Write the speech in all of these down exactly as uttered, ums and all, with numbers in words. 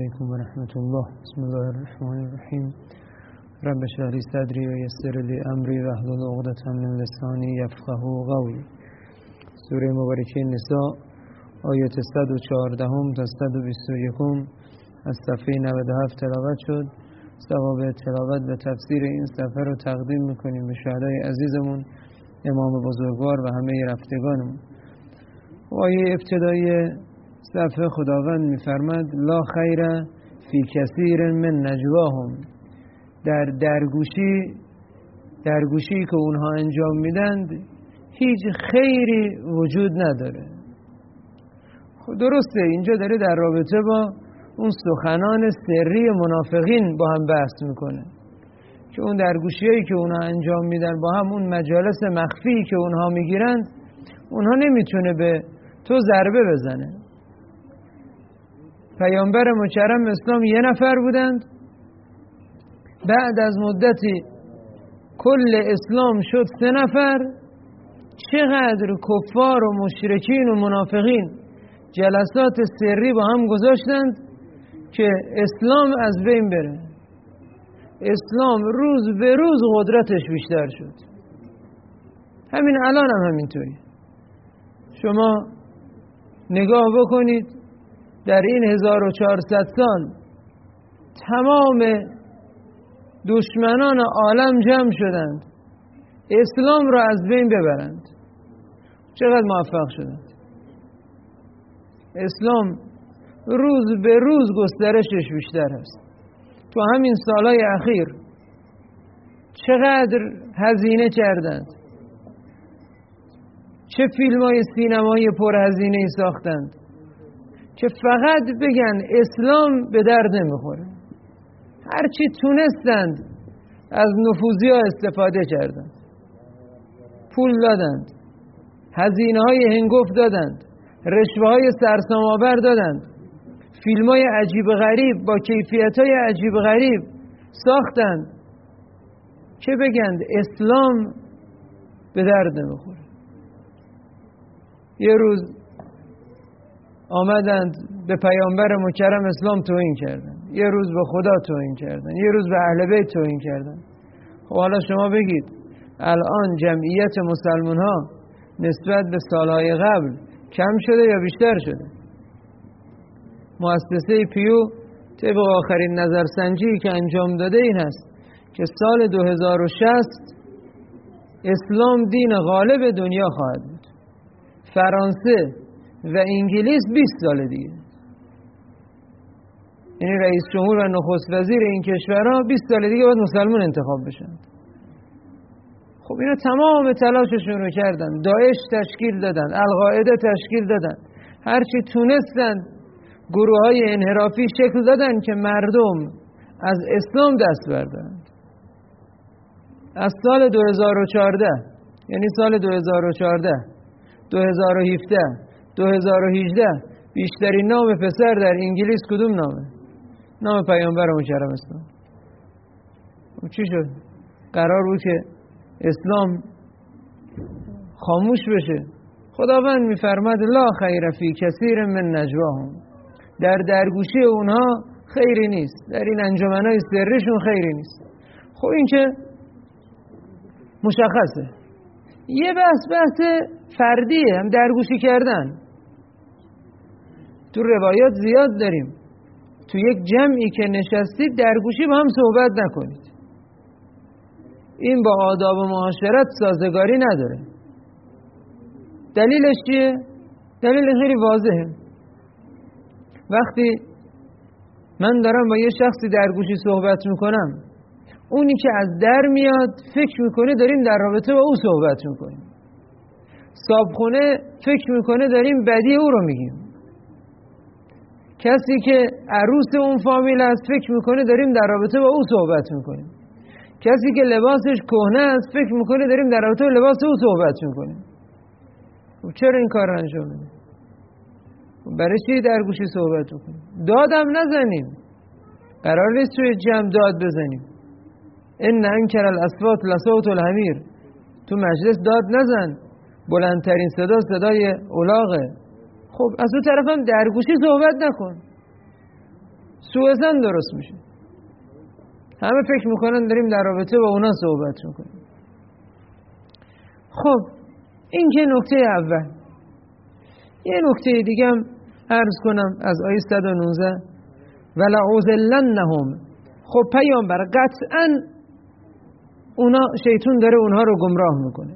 علیکم و رحمت الله. بسم الله الرحمن الرحیم. رب اشرح لی صدری و یسر لی امری واحلل عقدة من لسانی یفقهوا قولی. سوره مبارکه نساء آیات صد و چهارده تا صد و بیست و یک از صفحه نود و هفت تلاوت شد. ثواب تلاوت و تفسیر این صفحه رو تقدیم میکنیم به شهدای عزیزمون، امام بزرگوار و همه رفتگانمون. آیه ابتدایی صفحه خداوند میفرماد لا خیر فی کثیر من نجواهم، در درگوشی درگوشی که اونها انجام میدند هیچ خیری وجود نداره. خب درسته، اینجا داره در رابطه با اون سخنان سری منافقین با هم بحث میکنه که اون درگوشیایی که اونها انجام میدن با هم، اون مجالس مخفی که اونها میگیرند، اونها نمیتونه به تو ضربه بزنه. پیامبر مکرم اسلام یه نفر بودند، بعد از مدتی کل اسلام شد سه نفر. چقدر کفار و مشرکین و منافقین جلسات سری با هم گذاشتند که اسلام از بین بره. اسلام روز به روز قدرتش بیشتر شد. همین الان هم همینطوری. شما نگاه بکنید، در این هزار و چهارصد سال تمام دشمنان عالم جمع شدند اسلام را از بین ببرند. چقدر موفق شدند. اسلام روز به روز گسترشش بیشتر است. تو همین سالهای اخیر چقدر هزینه کردند، چه فیلم‌های سینمایی پرهزینه‌ای ساختند که فقط بگن اسلام به درد نمیخوره. هرچی تونستند از نفوذی‌ها استفاده کردند، پول دادند، هزینه‌های هنگفت دادند، رشوه‌های سرسام‌آور دادند، فیلم‌های عجیب غریب با کیفیت‌های عجیب غریب ساختند که بگن اسلام به درد نمیخوره. یه روز آمدند به پیامبر مکرم اسلام توهین کردن، یه روز به خدا توهین کردن، یه روز به اهل بیت توهین کردن. خب حالا شما بگید الان جمعیت مسلمان ها نسبت به سالهای قبل کم شده یا بیشتر شده؟ مؤسسه پیو طبق آخرین نظرسنجی که انجام داده این هست که سال دو هزار و شصت اسلام دین غالب دنیا خواهد بود. فرانسه و انگلیس بیست سال دیگه، یعنی رئیس جمهور و نخست وزیر این کشورها بیست سال دیگه باید مسلمان انتخاب بشن. خب اینا تمام تلاششون رو کردن، داعش تشکیل دادن، القاعده تشکیل دادن، هرچی تونستن گروه های انحرافی شکل دادن که مردم از اسلام دست بردارن. از سال دو هزار و چهارده، یعنی سال دو هزار و چهارده، دو هزار و هفده، دو هزار و هجده بیشترین نام پسر در انگلیس کدوم نامه؟ نام پیامبر مکرم اسلام. چی شد؟ قرار بود که اسلام خاموش بشه. خداوند میفرماد لا خیر فی کثیر من نجواهم، در درگوشی اونها خیری نیست، در این انجمنهای سریشون خیری نیست. خب این که مشخصه. یه بحث بحث فردیه، هم درگوشی کردن. تو روایات زیاد داریم تو یک جمعی که نشستید درگوشی با هم صحبت نکنید. این با آداب و معاشرت سازگاری نداره. دلیلش چیه؟ دلیل خیلی واضحه. وقتی من دارم با یه شخصی درگوشی صحبت میکنم، اونی که از در میاد فکر میکنه داریم در رابطه با او صحبت میکنیم. صابخونه فکر میکنه داریم بدی او رو میگیم. کسی که عروس اون فامیل است فکر میکنه داریم در رابطه با او صحبت میکنیم. کسی که لباسش کهنه است فکر میکنه داریم در رابطه با لباس او صحبت میکنیم. خب چرا این کار رو انجام میدیم؟ برای چی در گوشی صحبت میکنیم؟ دادم نزنیم. قرار نیست توی جمع داد بزنیم. ان انکر الاصوات لصوت الحمیر. تو مجلس داد نزن، بلندترین صدا صدای الاغه. خب از اون طرف هم درگوشی صحبت نکن. سوء ظن درست میشه. همه فکر میکنن داریم در رابطه با اونا صحبت میکنیم. خب این که نکته اول. یه نکته دیگه هم عرض کنم از آیه صد و نوزده ولأضلنهم. خب پیامبر قطعا اونا شیطان داره اونها رو گمراه میکنه.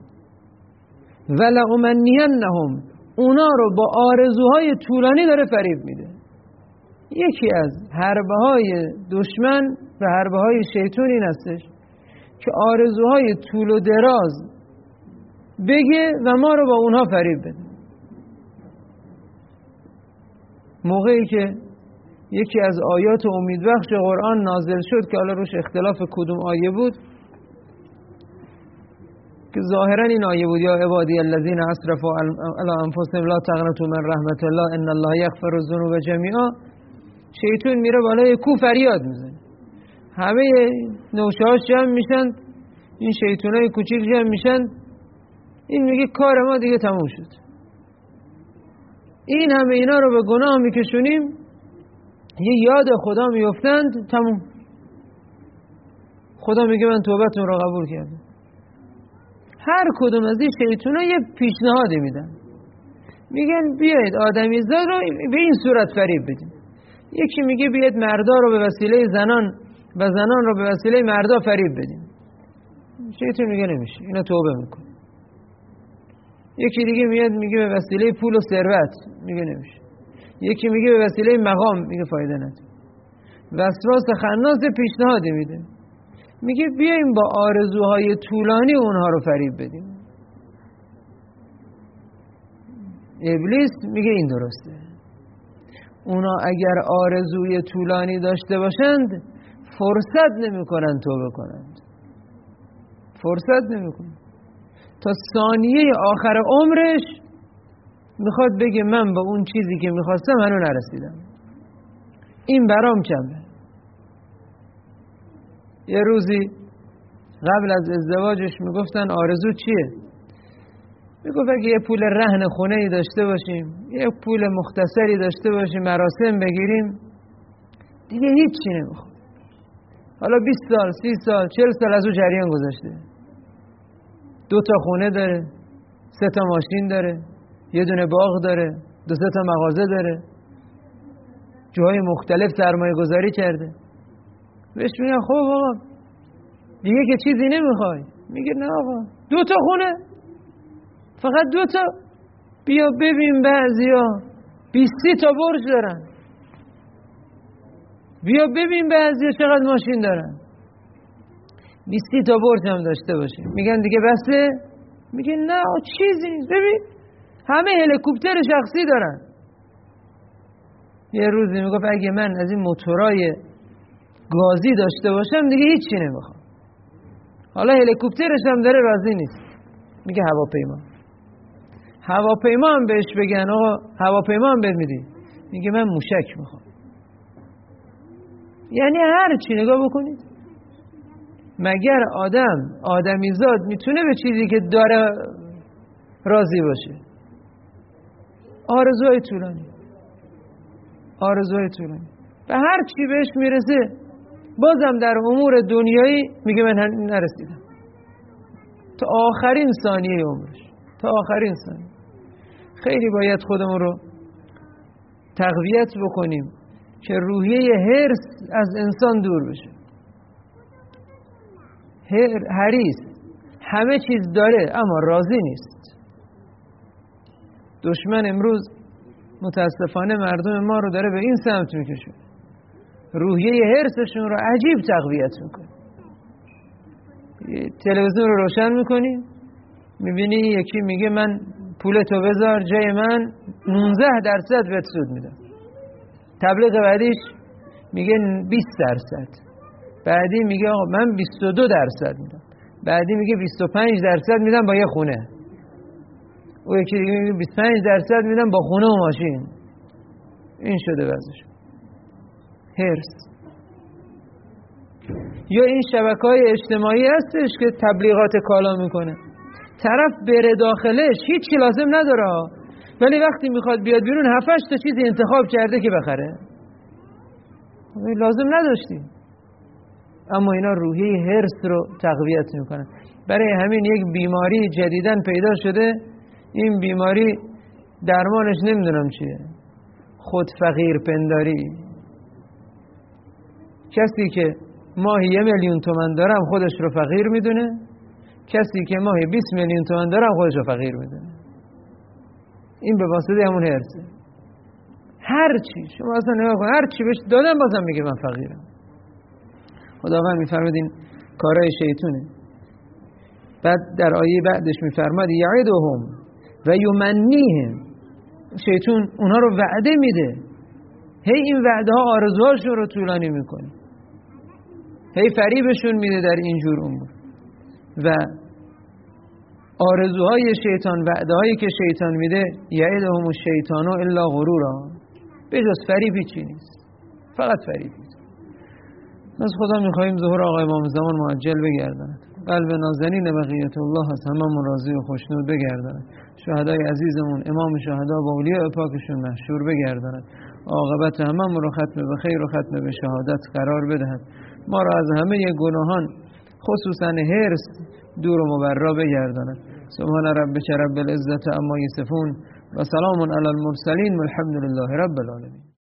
ولأمنینهم، اونا رو با آرزوهای طولانی داره فریب میده. یکی از حربه های دشمن و حربه های شیطان این هستش که آرزوهای طول و دراز بگه و ما رو با اونها فریب بده. موقعی که یکی از آیات امیدبخش قرآن نازل شد که حالا روش اختلاف کدوم آیه بود، که ظاهرا این آیه بود یا عبادی الذین اسرفوا علی انفسهم لا تقنطوا من رحمت الله ان الله یغفر الذنوب جمیعا، شیطان میره بالای کو فریاد میزنه، همه نوشهاش جمع میشن، این شیطانای کوچیک جمع میشن، این میگه کار ما دیگه تموم شد، این همه اینا رو به گناه میکشونیم، یه یاد خدا میافتند، تموم. خدا میگه من توبتون رو قبول کردم. هر کدوم از این شیطونا یه پیشنهادی میدن، میگن بیاید آدمیزاد رو به این صورت فریب بدیم. یکی میگه بیاید مردا رو به وسیله زنان و زنان رو به وسیله مردا فریب بدیم. شیطان میگه نمیشه، اینا توبه میکنه. یکی دیگه میاد میگه به وسیله پول و ثروت، میگه نمیشه. یکی میگه به وسیله مقام، میگه فایده نداره. وسواس خناس پیشنهادی میده، میگه بیایم با آرزوهای طولانی اونها رو فریب بدیم. ابلیس میگه این درسته. اونا اگر آرزوی طولانی داشته باشند فرصت نمیکنن توبه کنند، فرصت نمیکنن. تا ثانیه آخر عمرش میخواد بگه من با اون چیزی که میخواستم هنوز نرسیدم، این برام کمه. یه روزی قبل از ازدواجش میگفتن آرزو چیه؟ میگفت اگه یه پول رهن خونه‌ای داشته باشیم، یه پول مختصری داشته باشیم، مراسم بگیریم، دیگه هیچی نمیخواد. حالا بیست سال، سی سال، چهل سال از اون جریان گذشته، دو تا خونه داره، سه تا ماشین داره، یه دونه باغ داره، دو سه تا مغازه داره، جاهای مختلف سرمایه گذاری کرده. بهش میگن خب آقا دیگه که چیزی نمیخوای؟ میگه نه آقا دو تا خونه، فقط دو تا. بیا ببین بعضیا بیستی تا برج دارن، بیا ببین بعضیا چقدر ماشین دارن، بیستی تا برج هم داشته باشه. میگن دیگه بسه؟ میگه نه چیزی نیست، ببین همه هلیکوپتر شخصی دارن. یه روزی میگفت اگه من از این موتورای گازی داشته باشم دیگه هیچی نمیخوام. حالا هلیکوپترش هم داره، راضی نیست. میگه هواپیما. هواپیما هم بهش بگن آقا هواپیما هم بهت میدی، میگه من موشک میخوام. یعنی هر چی نگاه بکنید، مگر آدم آدمیزاد میتونه به چیزی که داره راضی باشه؟ آرزوهای طولانی، آرزوهای طولانی و هر چی بهش میرسه بازم در امور دنیایی میگه من نرسیدم، تا آخرین ثانیه عمرش، تا آخرین ثانیه. خیلی باید خودمون رو تقویت بکنیم که روحیه حرص از انسان دور بشه. حریص همه چیز داره اما راضی نیست. دشمن امروز متاسفانه مردم ما رو داره به این سمت میکشه، روحیه حرصشون رو عجیب تقویت میکنه. تلویزیون رو روشن میکنی میبینی یکی میگه من پولتو بذار جای من نوزده درصد بهت سود میدم، تبلیغ بعدیش میگه بیست درصد، بعدی میگه آقا من بیست و دو درصد میدم، بعدی میگه بیست و پنج درصد میدم با یه خونه، او یکی دیگه میگه بیست و پنج درصد میدم با خونه و ماشین. این شده وضعش، حرص. یا این شبکه‌های اجتماعی هستش که تبلیغات کالا میکنه، طرف بره داخلش هیچی لازم نداره، ولی وقتی میخواد بیاد بیرون هفتش تا چیزی انتخاب کرده که بخره. لازم نداشتیم، اما اینا روحیه حرص رو تقویت میکنن. برای همین یک بیماری جدیداً پیدا شده، این بیماری درمانش نمیدونم چیه، خود فقیر پنداری. کسی که ماهی یه میلیون تومن داره هم خودش رو فقیر میدونه، کسی که ماهی بیست میلیون تومن داره هم خودش رو فقیر میدونه. این به واسطه همون حرصه. هر چی شما اصلا نگاه کن، هر چی بهش دادم بازم میگه من فقیرم. خداوند میفرماد این کارهای شیطونه. بعد در آیه بعدش میفرماد یعدهم و یمنیهم، شیطان اونها رو وعده میده، هی این وعده ها آرزوهاشون رو طولانی میکنه، هی فریبشون میده در اینجور امور. و آرزوهای شیطان، وعده هایی که شیطان میده، یعدهم الشیطان الا غرورا، به جز فریب هیچی نیست، فقط فریب. از خدا میخواییم ظهور آقای امام زمان معجل بگرداند، قلب نازنین بقیت الله از هممون راضی و خوشنود بگرداند، شهدای عزیزمون امام شهدا با اولیاء پاکشون محشور بگرداند، عاقبت هممون رو ختم به خیر و ختم به شهادت قرار بدهد، ما را از همه گناهان خصوصا حرص دور و مبرا بگرداند. سبحان ربک رب العزة عما یصفون و سلام علی المرسلین والحمد لله رب العالمین.